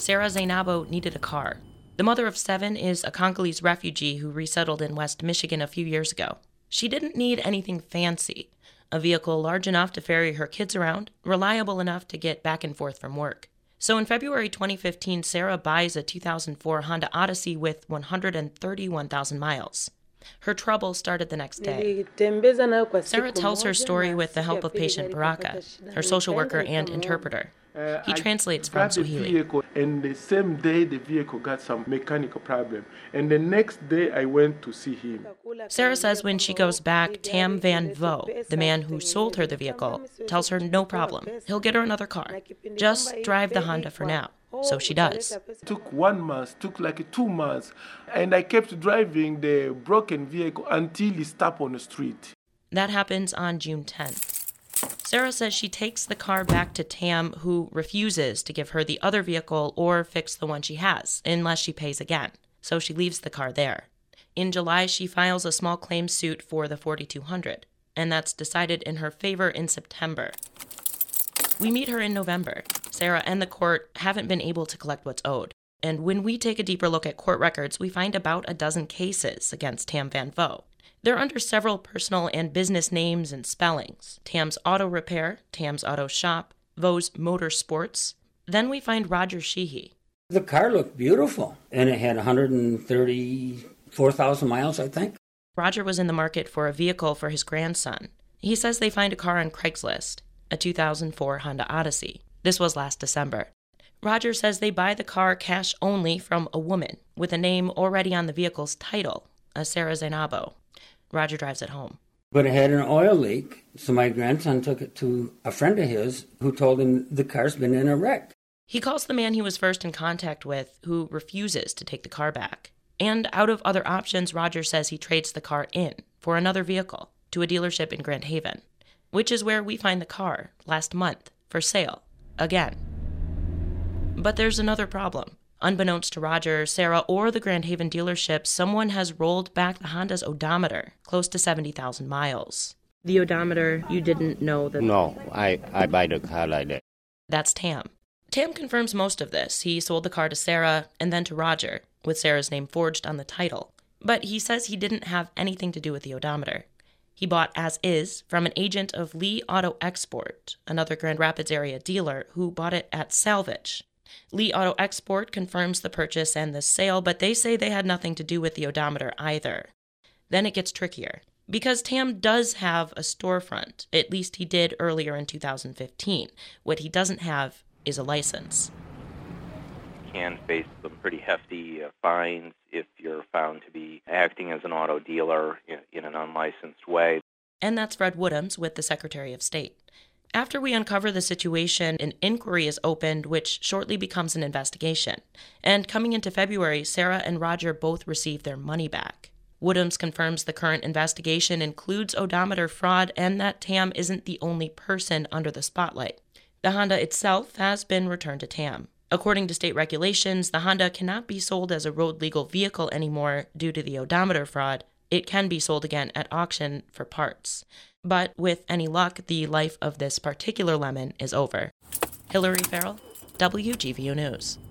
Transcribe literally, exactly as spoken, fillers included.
Sarah Zainabo needed a car. The mother of seven is a Congolese refugee who resettled in West Michigan a few years ago. She didn't need anything fancy. A vehicle large enough to ferry her kids around, reliable enough to get back and forth from work. So in February twenty fifteen, Sarah buys a two thousand four Honda Odyssey with one hundred thirty-one thousand miles. Her trouble started the next day. Sarah tells her story with the help of patient Baraka, her social worker and interpreter. He translates from Swahili. And the same day, the vehicle got some mechanical problem. And the next day, I went to see him. Sarah says when she goes back, Tam Van Vo, the man who sold her the vehicle, tells her no problem. He'll get her another car. Just drive the Honda for now. So she does. It took one month, took like two months. And I kept driving the broken vehicle until it stopped on the street. That happens on June tenth. Sarah says she takes the car back to Tam, who refuses to give her the other vehicle or fix the one she has, unless she pays again. So she leaves the car there. In July, she files a small claim suit for the forty-two hundred, and that's decided in her favor in September. We meet her in November. Sarah and the court haven't been able to collect what's owed. And when we take a deeper look at court records, we find about a dozen cases against Tam Van Vo. They're under several personal and business names and spellings. Tam's Auto Repair, Tam's Auto Shop, Vo's Motorsports. Then we find Roger Sheehy. The car looked beautiful, and it had one hundred thirty-four thousand miles, I think. Roger was in the market for a vehicle for his grandson. He says they find a car on Craigslist, a two thousand four Honda Odyssey. This was last December. Roger says they buy the car cash only from a woman with a name already on the vehicle's title, a Sarah Zainabo. Roger drives it home. But it had an oil leak, so my grandson took it to a friend of his who told him the car's been in a wreck. He calls the man he was first in contact with, who refuses to take the car back. And out of other options, Roger says he trades the car in for another vehicle to a dealership in Grand Haven, which is where we find the car last month for sale, again. But there's another problem. Unbeknownst to Roger, Sarah, or the Grand Haven dealership, someone has rolled back the Honda's odometer, close to seventy thousand miles. The odometer, you didn't know that... No, I, I buy the car like that. That's Tam. Tam confirms most of this. He sold the car to Sarah and then to Roger, with Sarah's name forged on the title. But he says he didn't have anything to do with the odometer. He bought as is from an agent of Lee Auto Export, another Grand Rapids area dealer, who bought it at salvage. Lee Auto Export confirms the purchase and the sale, but they say they had nothing to do with the odometer either. Then it gets trickier. Because Tam does have a storefront, at least he did earlier in two thousand fifteen. What he doesn't have is a license. You can face some pretty hefty uh, fines if you're found to be acting as an auto dealer in, in an unlicensed way. And that's Fred Woodhams with the Secretary of State. After we uncover the situation, an inquiry is opened, which shortly becomes an investigation. And coming into February, Sarah and Roger both receive their money back. Woodhams confirms the current investigation includes odometer fraud and that Tam isn't the only person under the spotlight. The Honda itself has been returned to Tam. According to state regulations, the Honda cannot be sold as a road-legal vehicle anymore due to the odometer fraud. It can be sold again at auction for parts. But with any luck, the life of this particular lemon is over. Hillary Farrell, W G V U News.